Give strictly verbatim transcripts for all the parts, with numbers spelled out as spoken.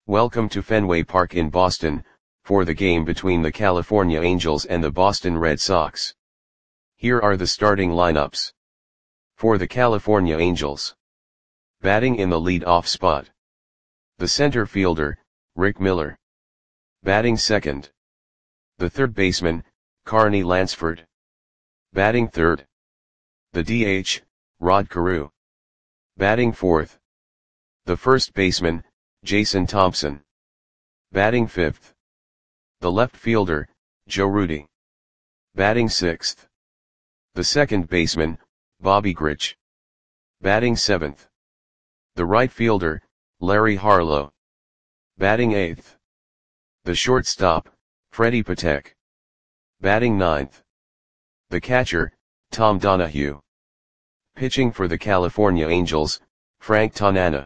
Welcome to Fenway Park in Boston, for the game between the California Angels and the Boston Red Sox. Here are the starting lineups. For the California Angels. Batting in the lead-off spot. The center fielder, Rick Miller. Batting second. The third baseman, Carney Lansford. Batting third. The D H, Rod Carew. Batting fourth. The first baseman, Jason Thompson. Batting fifth. The left fielder, Joe Rudi. Batting sixth. The second baseman, Bobby Grich. Batting seventh. The right fielder, Larry Harlow. Batting eighth. The shortstop, Freddie Patek. Batting ninth. The catcher, Tom Donahue. Pitching for the California Angels, Frank Tanana.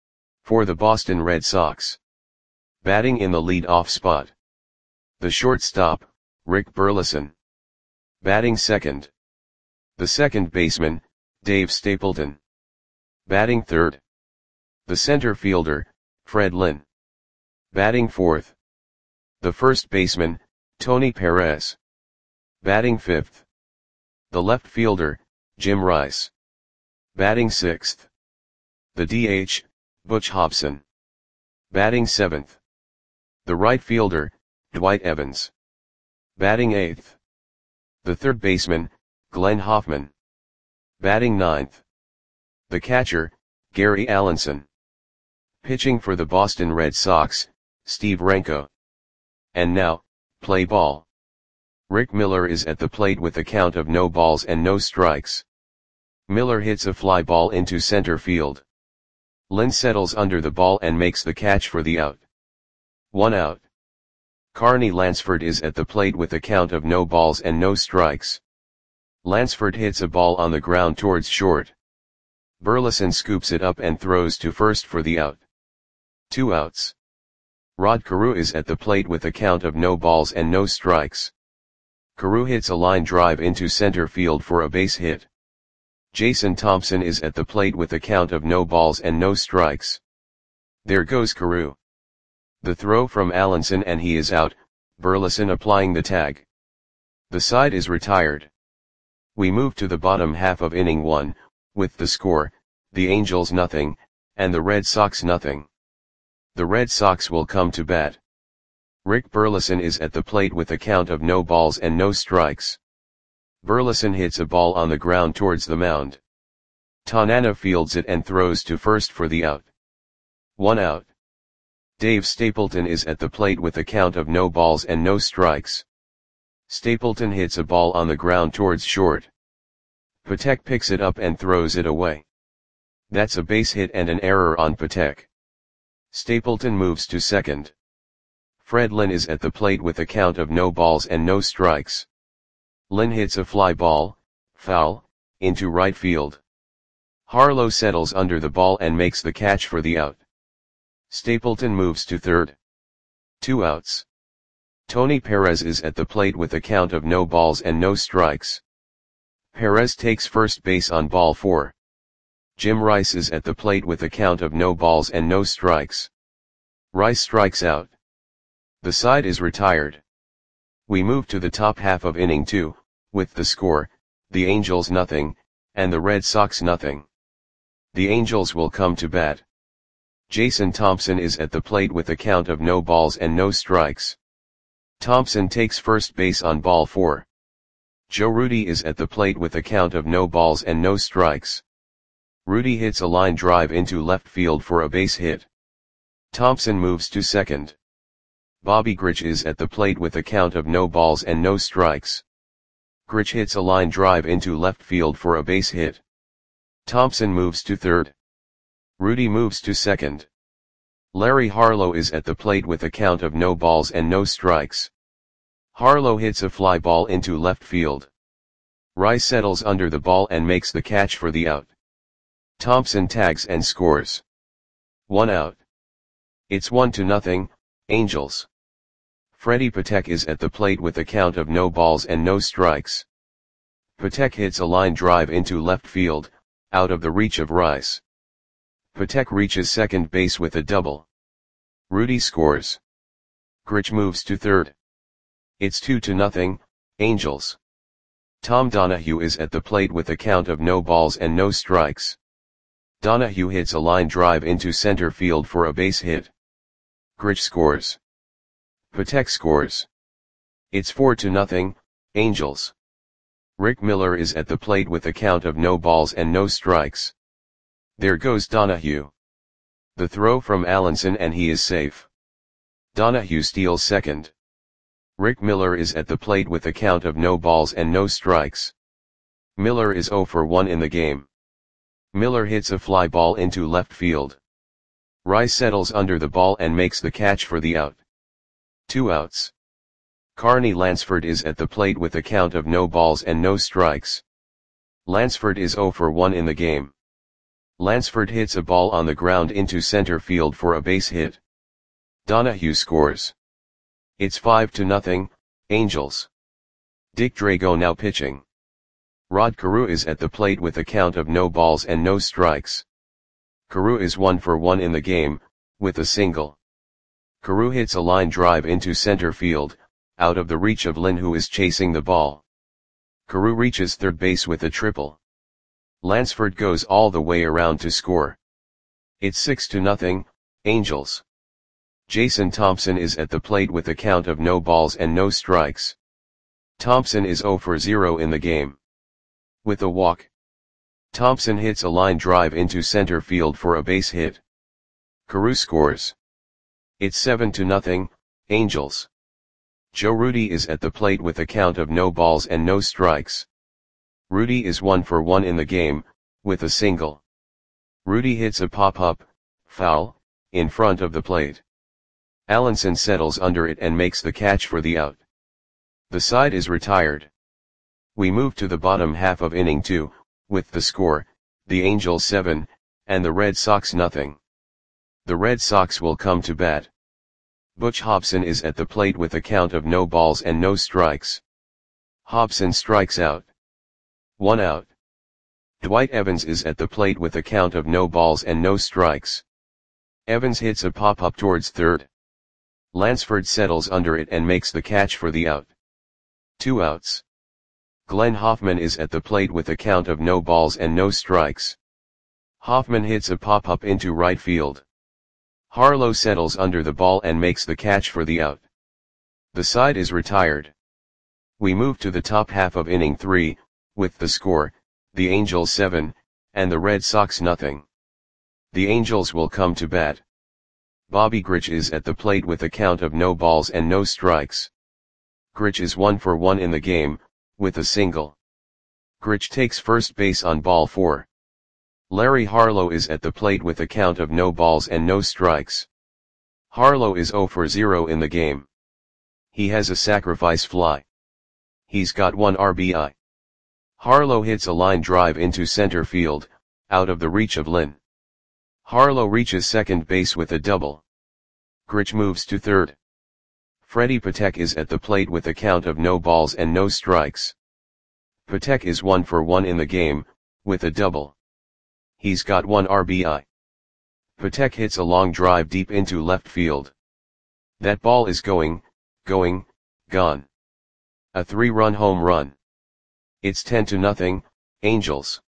For the Boston Red Sox. Batting in the lead-off spot. The shortstop, Rick Burleson. Batting second. The second baseman, Dave Stapleton. Batting third. The center fielder, Fred Lynn. Batting fourth. The first baseman, Tony Perez. Batting fifth. The left fielder, Jim Rice. Batting sixth. The D H, Butch Hobson. Batting seventh. The right fielder, Dwight Evans. Batting eighth. The third baseman, Glenn Hoffman. Batting ninth. The catcher, Gary Allenson. Pitching for the Boston Red Sox, Steve Renko. And now, play ball. Rick Miller is at the plate with a count of no balls and no strikes. Miller hits a fly ball into center field. Lynn settles under the ball and makes the catch for the out. One out. Carney Lansford is at the plate with a count of no balls and no strikes. Lansford hits a ball on the ground towards short. Burleson scoops it up and throws to first for the out. Two outs. Rod Carew is at the plate with a count of no balls and no strikes. Carew hits a line drive into center field for a base hit. Jason Thompson is at the plate with a count of no balls and no strikes. There goes Carew. The throw from Allenson and he is out, Burleson applying the tag. The side is retired. We move to the bottom half of inning one, with the score, the Angels nothing, and the Red Sox nothing. The Red Sox will come to bat. Rick Burleson is at the plate with a count of no balls and no strikes. Burleson hits a ball on the ground towards the mound. Tanana fields it and throws to first for the out. One out. Dave Stapleton is at the plate with a count of no balls and no strikes. Stapleton hits a ball on the ground towards short. Patek picks it up and throws it away. That's a base hit and an error on Patek. Stapleton moves to second. Fred Lynn is at the plate with a count of no balls and no strikes. Lynn hits a fly ball, foul, into right field. Harlow settles under the ball and makes the catch for the out. Stapleton moves to third. Two outs. Tony Perez is at the plate with a count of no balls and no strikes. Perez takes first base on ball four. Jim Rice is at the plate with a count of no balls and no strikes. Rice strikes out. The side is retired. We move to the top half of inning two, with the score, the Angels nothing, and the Red Sox nothing. The Angels will come to bat. Jason Thompson is at the plate with a count of no balls and no strikes. Thompson takes first base on ball four. Joe Rudi is at the plate with a count of no balls and no strikes. Rudi hits a line drive into left field for a base hit. Thompson moves to second. Bobby Grich is at the plate with a count of no balls and no strikes. Grich hits a line drive into left field for a base hit. Thompson moves to third. Rudi moves to second. Larry Harlow is at the plate with a count of no balls and no strikes. Harlow hits a fly ball into left field. Rice settles under the ball and makes the catch for the out. Thompson tags and scores. One out. It's one to nothing, Angels. Freddie Patek is at the plate with a count of no balls and no strikes. Patek hits a line drive into left field, out of the reach of Rice. Patek reaches second base with a double. Rudy scores. Grich moves to third. It's two to nothing, Angels. Tom Donahue is at the plate with a count of no balls and no strikes. Donahue hits a line drive into center field for a base hit. Grich scores. Patek scores. It's four to nothing, Angels. Rick Miller is at the plate with a count of no balls and no strikes. There goes Donahue. The throw from Allenson and he is safe. Donahue steals second. Rick Miller is at the plate with a count of no balls and no strikes. Miller is zero for one in the game. Miller hits a fly ball into left field. Rice settles under the ball and makes the catch for the out. Two outs. Carney Lansford is at the plate with a count of no balls and no strikes. Lansford is zero for one in the game. Lansford hits a ball on the ground into center field for a base hit. Donahue scores. It's five to nothing, Angels. Dick Drago now pitching. Rod Carew is at the plate with a count of no balls and no strikes. Carew is one for one in the game, with a single. Carew hits a line drive into center field, out of the reach of Lynn who is chasing the ball. Carew reaches third base with a triple. Lansford goes all the way around to score. It's six to nothing, Angels. Jason Thompson is at the plate with a count of no balls and no strikes. Thompson is zero for zero in the game. With a walk. Thompson hits a line drive into center field for a base hit. Carew scores. It's seven to nothing, Angels. Joe Rudi is at the plate with a count of no balls and no strikes. Rudi is one for one in the game, with a single. Rudi hits a pop-up, foul, in front of the plate. Allenson settles under it and makes the catch for the out. The side is retired. We move to the bottom half of inning two, with the score, the Angels seven, and the Red Sox nothing. The Red Sox will come to bat. Butch Hobson is at the plate with a count of no balls and no strikes. Hobson strikes out. One out. Dwight Evans is at the plate with a count of no balls and no strikes. Evans hits a pop-up towards third. Lansford settles under it and makes the catch for the out. Two outs. Glenn Hoffman is at the plate with a count of no balls and no strikes. Hoffman hits a pop-up into right field. Harlow settles under the ball and makes the catch for the out. The side is retired. We move to the top half of inning three, with the score, the Angels seven, and the Red Sox nothing. The Angels will come to bat. Bobby Grich is at the plate with a count of no balls and no strikes. Grich is one for one in the game, with a single. Grich takes first base on ball four. Larry Harlow is at the plate with a count of no balls and no strikes. Harlow is zero for zero in the game. He has a sacrifice fly. He's got one R B I. Harlow hits a line drive into center field, out of the reach of Lynn. Harlow reaches second base with a double. Grich moves to third. Freddie Patek is at the plate with a count of no balls and no strikes. Patek is one for one in the game, with a double. He's got one R B I. Patek hits a long drive deep into left field. That ball is going, going, gone. A three-run home run. It's ten to nothing, Angels.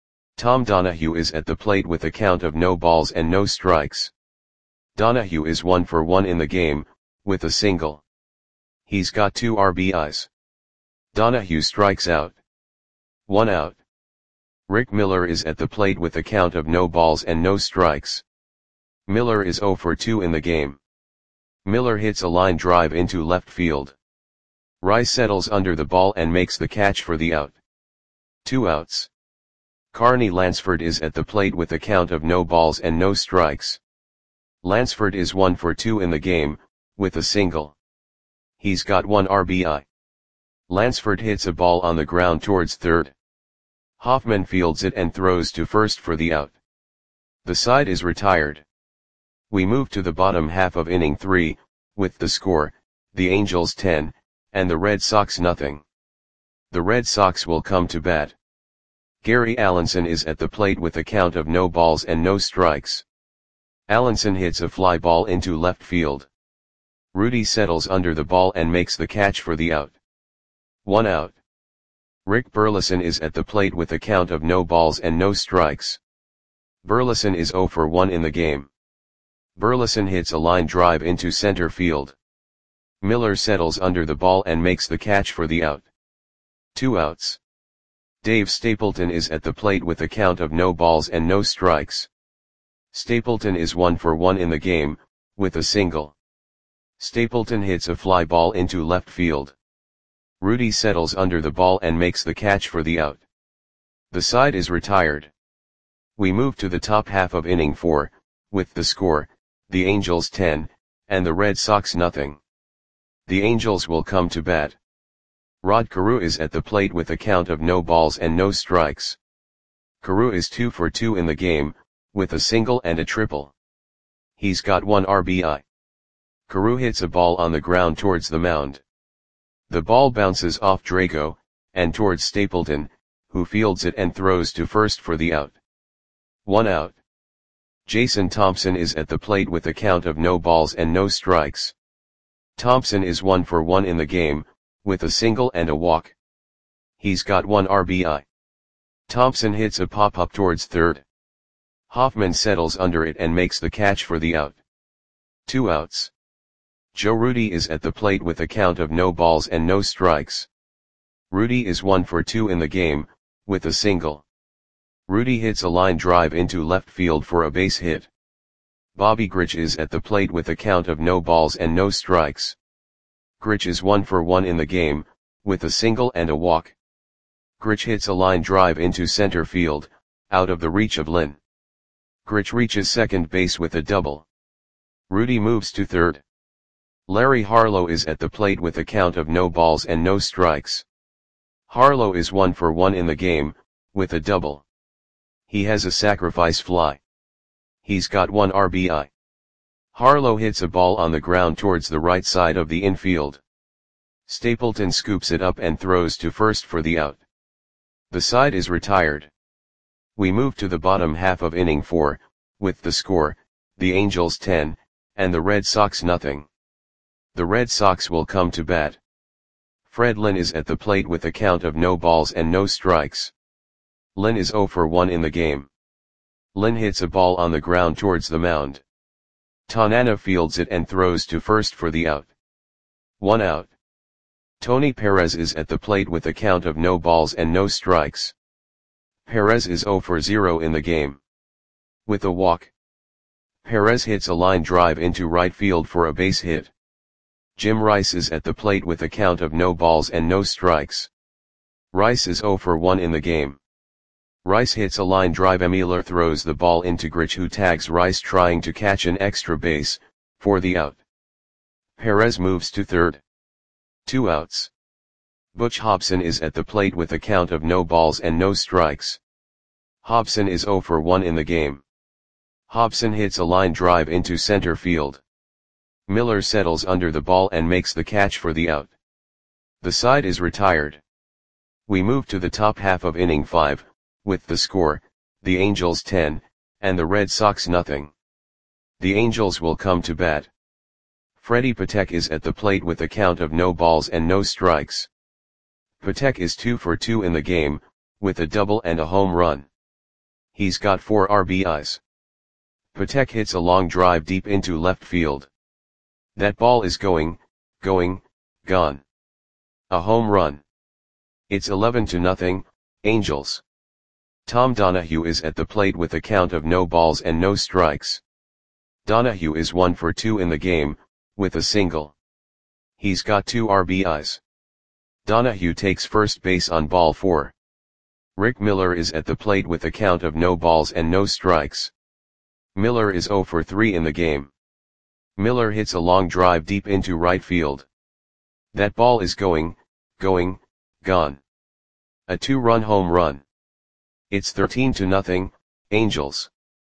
Tom Donahue is at the plate with a count of no balls and no strikes. Donahue is one for one in the game, with a single. He's got two R B Is. Donahue strikes out. One out. Rick Miller is at the plate with a count of no balls and no strikes. Miller is zero for two in the game. Miller hits a line drive into left field. Rice settles under the ball and makes the catch for the out. Two outs. Carney Lansford is at the plate with a count of no balls and no strikes. Lansford is one for two in the game, with a single. He's got one R B I. Lansford hits a ball on the ground towards third. Hoffman fields it and throws to first for the out. The side is retired. We move to the bottom half of inning three, with the score, the Angels ten, and the Red Sox nothing. The Red Sox will come to bat. Gary Allenson is at the plate with a count of no balls and no strikes. Allenson hits a fly ball into left field. Rudy settles under the ball and makes the catch for the out. One out. Rick Burleson is at the plate with a count of no balls and no strikes. Burleson is zero for one in the game. Burleson hits a line drive into center field. Miller settles under the ball and makes the catch for the out. Two outs. Dave Stapleton is at the plate with a count of no balls and no strikes. Stapleton is one for one in the game, with a single. Stapleton hits a fly ball into left field. Rudy settles under the ball and makes the catch for the out. The side is retired. We move to the top half of inning four, with the score, the Angels ten, and the Red Sox nothing. The Angels will come to bat. Rod Carew is at the plate with a count of no balls and no strikes. Carew is two for two in the game, with a single and a triple. He's got one R B I. Carew hits a ball on the ground towards the mound. The ball bounces off Drago, and towards Stapleton, who fields it and throws to first for the out. One out. Jason Thompson is at the plate with a count of no balls and no strikes. Thompson is one for one in the game, with a single and a walk. He's got one R B I. Thompson hits a pop-up towards third. Hoffman settles under it and makes the catch for the out. Two outs. Joe Rudi is at the plate with a count of no balls and no strikes. Rudi is one for two in the game, with a single. Rudi hits a line drive into left field for a base hit. Bobby Grich is at the plate with a count of no balls and no strikes. Grich is one for one in the game, with a single and a walk. Grich hits a line drive into center field, out of the reach of Lynn. Grich reaches second base with a double. Rudi moves to third. Larry Harlow is at the plate with a count of no balls and no strikes. Harlow is one for one in the game, with a double. He has a sacrifice fly. He's got one R B I. Harlow hits a ball on the ground towards the right side of the infield. Stapleton scoops it up and throws to first for the out. The side is retired. We move to the bottom half of inning four, with the score, the Angels ten, and the Red Sox nothing. The Red Sox will come to bat. Fred Lynn is at the plate with a count of no balls and no strikes. Lynn is zero for one in the game. Lynn hits a ball on the ground towards the mound. Tanana fields it and throws to first for the out. One out. Tony Perez is at the plate with a count of no balls and no strikes. Perez is zero for zero in the game. With a walk. Perez hits a line drive into right field for a base hit. Jim Rice is at the plate with a count of no balls and no strikes. Rice is zero for one in the game. Rice hits a line drive. Emiller throws the ball into Grich, who tags Rice trying to catch an extra base, for the out. Perez moves to third. Two outs. Butch Hobson is at the plate with a count of no balls and no strikes. Hobson is zero for one in the game. Hobson hits a line drive into center field. Miller settles under the ball and makes the catch for the out. The side is retired. We move to the top half of inning five, with the score, the Angels ten, and the Red Sox nothing. The Angels will come to bat. Freddie Patek is at the plate with a count of no balls and no strikes. Patek is two for two in the game, with a double and a home run. He's got four R B Is. Patek hits a long drive deep into left field. That ball is going, going, gone. A home run. It's eleven to nothing, Angels. Tom Donahue is at the plate with a count of no balls and no strikes. Donahue is one for two in the game, with a single. He's got two R B Is. Donahue takes first base on ball four. Rick Miller is at the plate with a count of no balls and no strikes. Miller is zero for three in the game. Miller hits a long drive deep into right field. That ball is going, going, gone. A two-run home run. It's thirteen to nothing, Angels.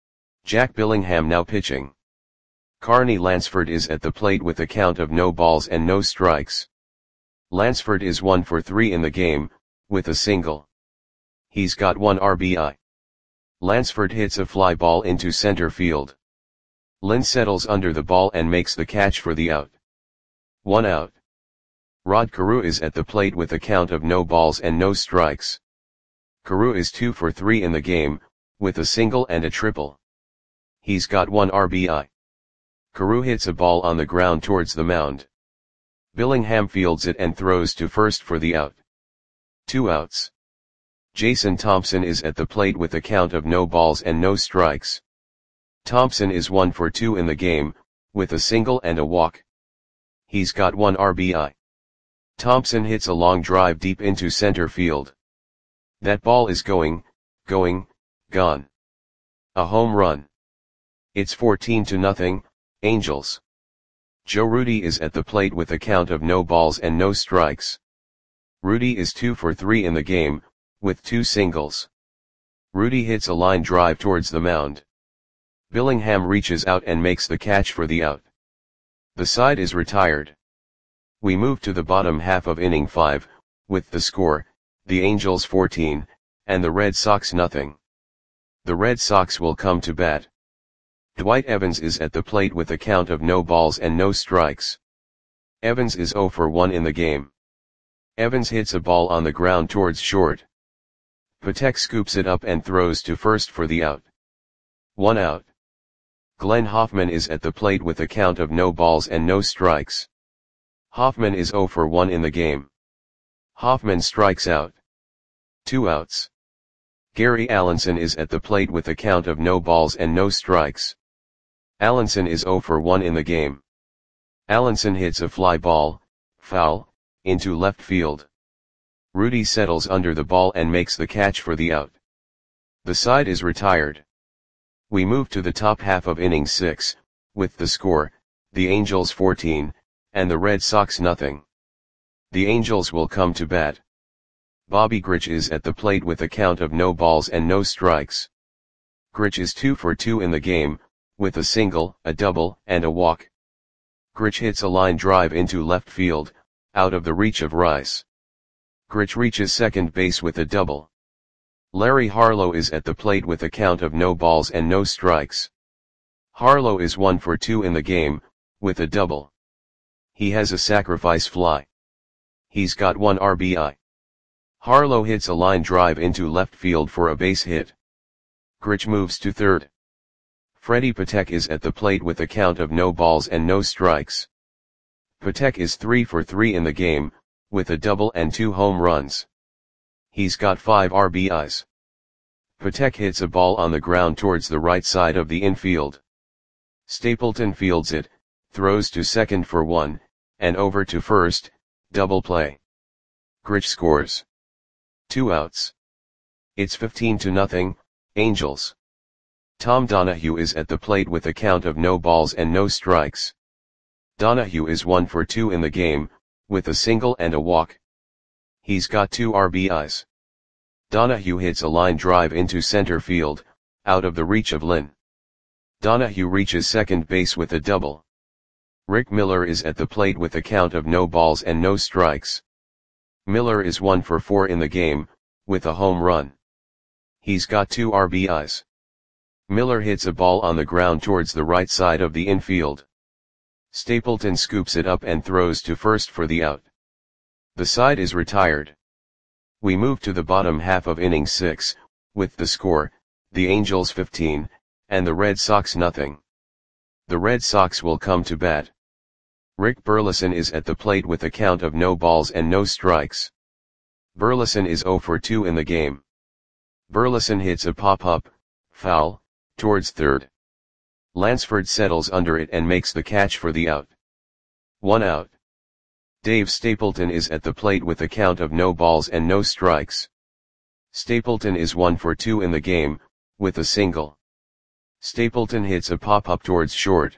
Jack Billingham now pitching. Carney Lansford is at the plate with a count of no balls and no strikes. Lansford is one for three in the game, with a single. He's got one R B I. Lansford hits a fly ball into center field. Lynn settles under the ball and makes the catch for the out. One out. Rod Carew is at the plate with a count of no balls and no strikes. Carew is two for three in the game, with a single and a triple. He's got one R B I. Carew hits a ball on the ground towards the mound. Billingham fields it and throws to first for the out. Two outs. Jason Thompson is at the plate with a count of no balls and no strikes. Thompson is one for two in the game, with a single and a walk. He's got one R B I. Thompson hits a long drive deep into center field. That ball is going, going, gone. A home run. It's fourteen to nothing, Angels. Joe Rudi is at the plate with a count of no balls and no strikes. Rudi is two for three in the game, with two singles. Rudi hits a line drive towards the mound. Billingham reaches out and makes the catch for the out. The side is retired. We move to the bottom half of inning five, with the score, the Angels fourteen, and the Red Sox nothing. The Red Sox will come to bat. Dwight Evans is at the plate with a count of no balls and no strikes. Evans is zero for one in the game. Evans hits a ball on the ground towards short. Patek scoops it up and throws to first for the out. One out. Glenn Hoffman is at the plate with a count of no balls and no strikes. Hoffman is zero for one in the game. Hoffman strikes out. Two outs. Gary Allenson is at the plate with a count of no balls and no strikes. Allenson is zero for one in the game. Allenson hits a fly ball, foul, into left field. Rudi settles under the ball and makes the catch for the out. The side is retired. We move to the top half of inning six, with the score, the Angels fourteen, and the Red Sox nothing. The Angels will come to bat. Bobby Grich is at the plate with a count of no balls and no strikes. Grich is two for two in the game, with a single, a double, and a walk. Grich hits a line drive into left field, out of the reach of Rice. Grich reaches second base with a double. Larry Harlow is at the plate with a count of no balls and no strikes. Harlow is one for two in the game, with a double. He has a sacrifice fly. He's got one R B I. Harlow hits a line drive into left field for a base hit. Grich moves to third. Freddie Patek is at the plate with a count of no balls and no strikes. Patek is three for three in the game, with a double and two home runs. He's got five R B Is. Patek hits a ball on the ground towards the right side of the infield. Stapleton fields it, throws to second for one, and over to first, double play. Grich scores. Two outs. It's fifteen to nothing, Angels. Tom Donahue is at the plate with a count of no balls and no strikes. Donahue is one for two in the game, with a single and a walk. He's got two R B Is. Donahue hits a line drive into center field, out of the reach of Lynn. Donahue reaches second base with a double. Rick Miller is at the plate with a count of no balls and no strikes. Miller is one for four in the game, with a home run. He's got two R B Is. Miller hits a ball on the ground towards the right side of the infield. Stapleton scoops it up and throws to first for the out. The side is retired. We move to the bottom half of inning six, with the score, the Angels fifteen, and the Red Sox nothing. The Red Sox will come to bat. Rick Burleson is at the plate with a count of no balls and no strikes. Burleson is zero for two in the game. Burleson hits a pop-up, foul, towards third. Lansford settles under it and makes the catch for the out. One out. Dave Stapleton is at the plate with a count of no balls and no strikes. Stapleton is one for two in the game, with a single. Stapleton hits a pop-up towards short.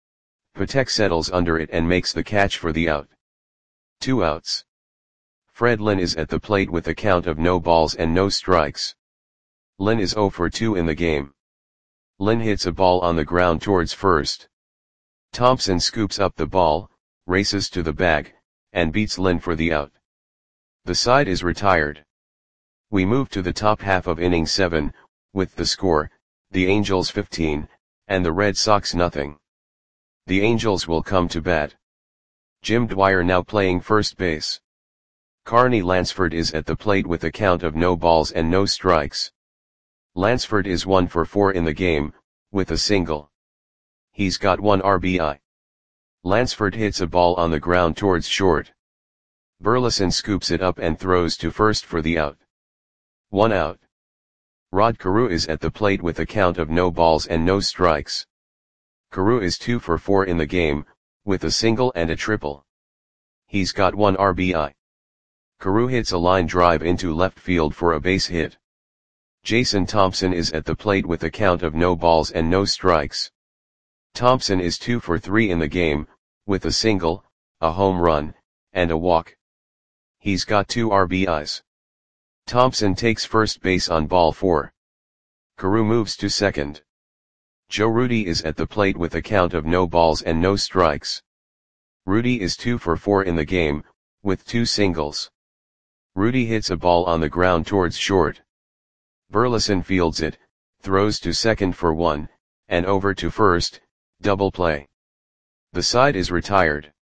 Patek settles under it and makes the catch for the out. Two outs. Fred Lynn is at the plate with a count of no balls and no strikes. Lynn is zero for two in the game. Lynn hits a ball on the ground towards first. Thompson scoops up the ball, races to the bag, and beats Lynn for the out. The side is retired. We move to the top half of inning seven, with the score, the Angels fifteen, and the Red Sox nothing. The Angels will come to bat. Jim Dwyer now playing first base. Carney Lansford is at the plate with a count of no balls and no strikes. Lansford is one for four in the game, with a single. He's got one R B I. Lansford hits a ball on the ground towards short. Burleson scoops it up and throws to first for the out. One out. Rod Carew is at the plate with a count of no balls and no strikes. Carew is two for four in the game, with a single and a triple. He's got one R B I. Carew hits a line drive into left field for a base hit. Jason Thompson is at the plate with a count of no balls and no strikes. Thompson is two for three in the game, with a single, a home run, and a walk. He's got two R B Is. Thompson takes first base on ball four. Carew moves to second. Joe Rudi is at the plate with a count of no balls and no strikes. Rudi is two for four in the game, with two singles. Rudi hits a ball on the ground towards short. Burleson fields it, throws to second for one, and over to first, double play. The side is retired.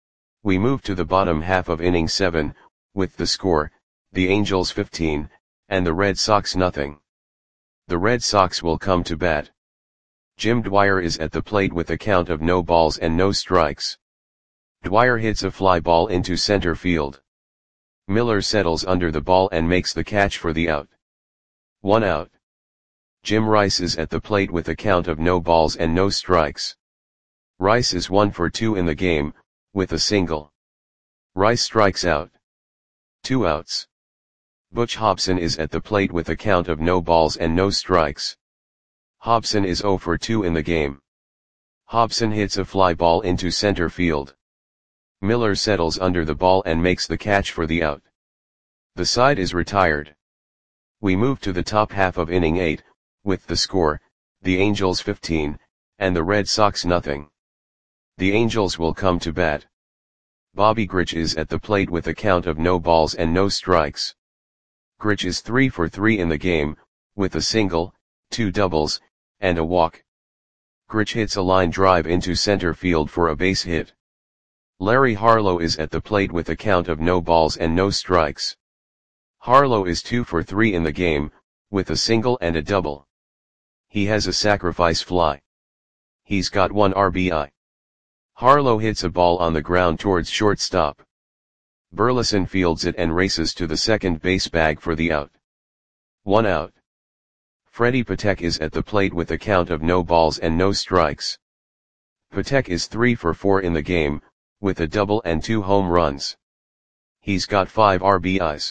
We move to the bottom half of inning seven, with the score, the Angels fifteen, and the Red Sox nothing. The Red Sox will come to bat. Jim Dwyer is at the plate with a count of no balls and no strikes. Dwyer hits a fly ball into center field. Miller settles under the ball and makes the catch for the out. One out. Jim Rice is at the plate with a count of no balls and no strikes. Rice is one for two in the game, with a single. Rice strikes out. Two outs. Butch Hobson is at the plate with a count of no balls and no strikes. Hobson is zero for two in the game. Hobson hits a fly ball into center field. Miller settles under the ball and makes the catch for the out. The side is retired. We move to the top half of inning eight, with the score, the Angels fifteen, and the Red Sox nothing. The Angels will come to bat. Bobby Grich is at the plate with a count of no balls and no strikes. Grich is three for three in the game, with a single, two doubles, and a walk. Grich hits a line drive into center field for a base hit. Larry Harlow is at the plate with a count of no balls and no strikes. Harlow is two for three in the game, with a single and a double. He has a sacrifice fly. He's got one R B I. Harlow hits a ball on the ground towards shortstop. Burleson fields it and races to the second base bag for the out. One out. Freddie Patek is at the plate with a count of no balls and no strikes. Patek is three for four in the game, with a double and two home runs. He's got five R B Is.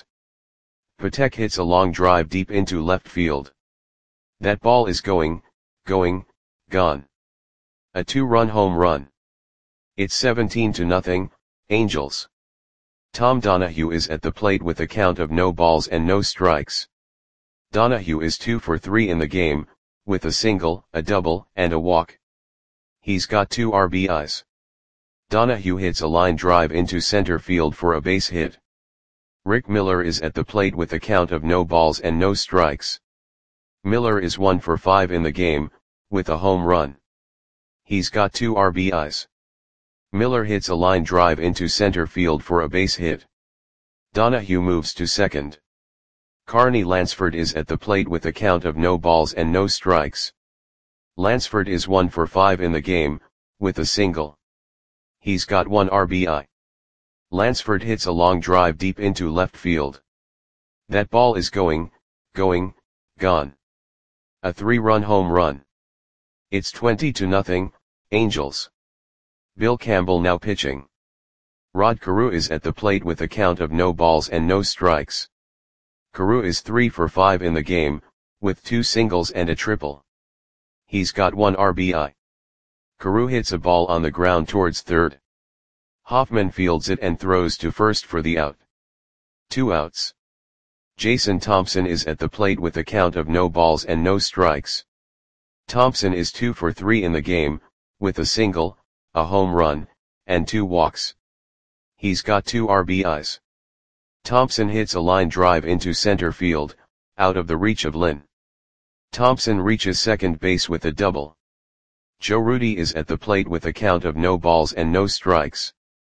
Patek hits a long drive deep into left field. That ball is going, going, gone. A two-run home run. It's seventeen to nothing, Angels. Tom Donahue is at the plate with a count of no balls and no strikes. Donahue is two for three in the game, with a single, a double, and a walk. He's got two R B Is. Donahue hits a line drive into center field for a base hit. Rick Miller is at the plate with a count of no balls and no strikes. Miller is one for five in the game, with a home run. He's got two R B Is. Miller hits a line drive into center field for a base hit. Donahue moves to second. Carney Lansford is at the plate with a count of no balls and no strikes. Lansford is one for five in the game, with a single. He's got one R B I. Lansford hits a long drive deep into left field. That ball is going, going, gone. A three-run home run. It's twenty to nothing, Angels. Bill Campbell now pitching. Rod Carew is at the plate with a count of no balls and no strikes. Carew is three for five in the game, with two singles and a triple. He's got one R B I. Carew hits a ball on the ground towards third. Hoffman fields it and throws to first for the out. Two outs. Jason Thompson is at the plate with a count of no balls and no strikes. Thompson is two for three in the game, with a single, a home run, and two walks. He's got two R B Is. Thompson hits a line drive into center field, out of the reach of Lynn. Thompson reaches second base with a double. Joe Rudi is at the plate with a count of no balls and no strikes.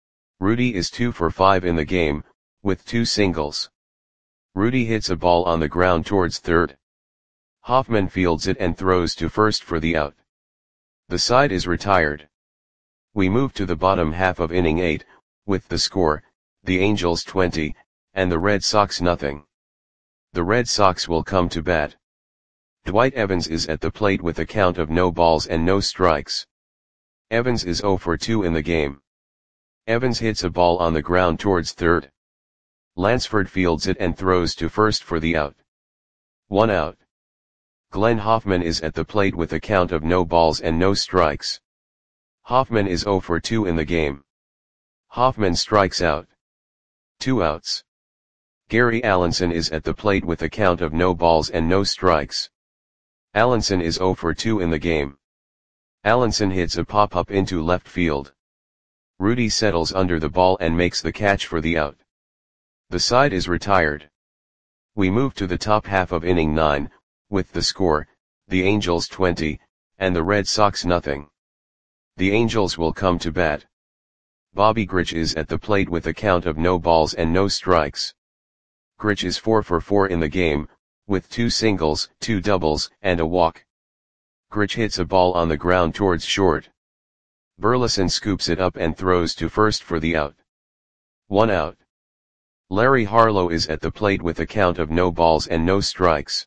Rudi is two for five in the game, with two singles. Rudi hits a ball on the ground towards third. Hoffman fields it and throws to first for the out. The side is retired. We move to the bottom half of inning eight, with the score, the Angels twenty, and the Red Sox nothing. The Red Sox will come to bat. Dwight Evans is at the plate with a count of no balls and no strikes. Evans is zero for two in the game. Evans hits a ball on the ground towards third. Lansford fields it and throws to first for the out. One out. Glenn Hoffman is at the plate with a count of no balls and no strikes. Hoffman is zero for two in the game. Hoffman strikes out. Two outs. Gary Allenson is at the plate with a count of no balls and no strikes. Allenson is zero for two in the game. Allenson hits a pop-up into left field. Rudi settles under the ball and makes the catch for the out. The side is retired. We move to the top half of inning nine, with the score, the Angels twenty, and the Red Sox nothing. The Angels will come to bat. Bobby Grich is at the plate with a count of no balls and no strikes. Grich is four for four in the game, with two singles, two doubles, and a walk. Grich hits a ball on the ground towards short. Burleson scoops it up and throws to first for the out. One out. Larry Harlow is at the plate with a count of no balls and no strikes.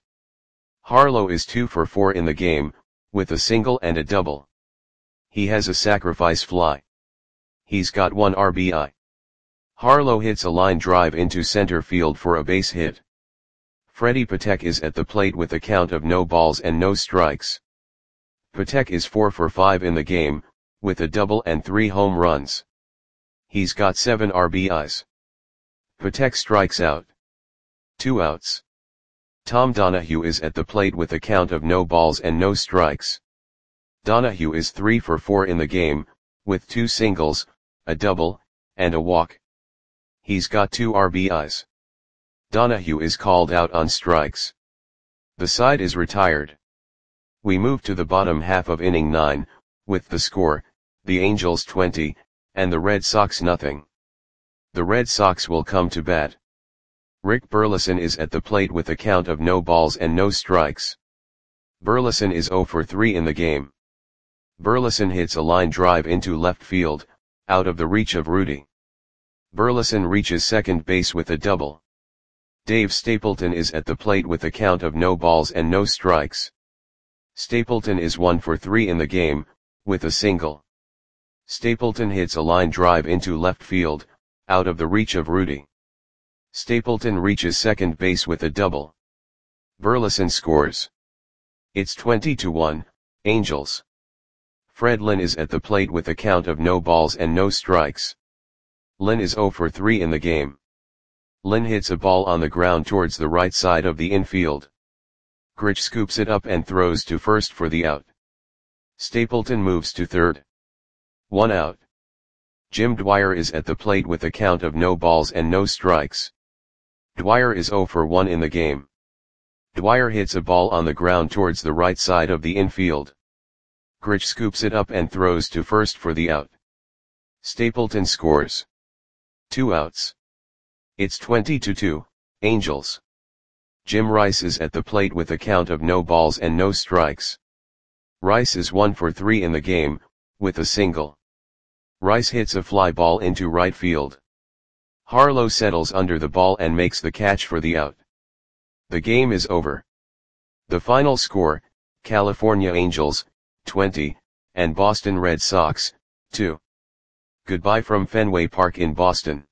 Harlow is two for four in the game, with a single and a double. He has a sacrifice fly. He's got one R B I. Harlow hits a line drive into center field for a base hit. Freddie Patek is at the plate with a count of no balls and no strikes. Patek is four for five in the game, with a double and three home runs. He's got seven R B Is. Patek strikes out. Two outs. Tom Donahue is at the plate with a count of no balls and no strikes. Donahue is three for four in the game, with two singles, a double, and a walk. He's got two R B Is. Donahue is called out on strikes. The side is retired. We move to the bottom half of inning nine, with the score, the Angels twenty, and the Red Sox nothing. The Red Sox will come to bat. Rick Burleson is at the plate with a count of no balls and no strikes. Burleson is zero for three in the game. Burleson hits a line drive into left field, out of the reach of Rudi. Burleson reaches second base with a double. Dave Stapleton is at the plate with a count of no balls and no strikes. Stapleton is one for three in the game, with a single. Stapleton hits a line drive into left field, out of the reach of Rudi. Stapleton reaches second base with a double. Burleson scores. It's twenty to one, Angels. Fred Lynn is at the plate with a count of no balls and no strikes. Lynn is zero for three in the game. Lynn hits a ball on the ground towards the right side of the infield. Grich scoops it up and throws to first for the out. Stapleton moves to third. One out. Jim Dwyer is at the plate with a count of no balls and no strikes. Dwyer is zero for one in the game. Dwyer hits a ball on the ground towards the right side of the infield. Grich scoops it up and throws to first for the out. Stapleton scores. Two outs. It's twenty to two, Angels. Jim Rice is at the plate with a count of no balls and no strikes. Rice is one for three in the game, with a single. Rice hits a fly ball into right field. Harlow settles under the ball and makes the catch for the out. The game is over. The final score, California Angels, twenty, and Boston Red Sox, two. Goodbye from Fenway Park in Boston.